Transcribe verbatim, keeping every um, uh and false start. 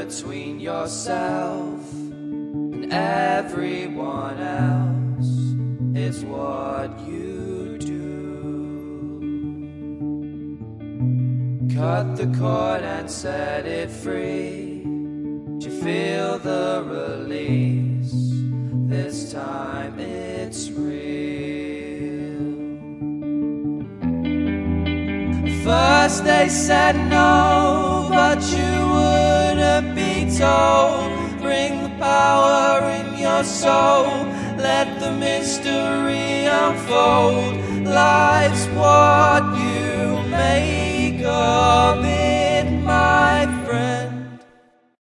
between yourself and everyone else is what you do. Cut the cord and set it free. Do you feel the release? This time it's real. First they said no, but you wouldn't be told. Bring the power in your soul, let the mystery unfold. Life's what you make of it, my friend.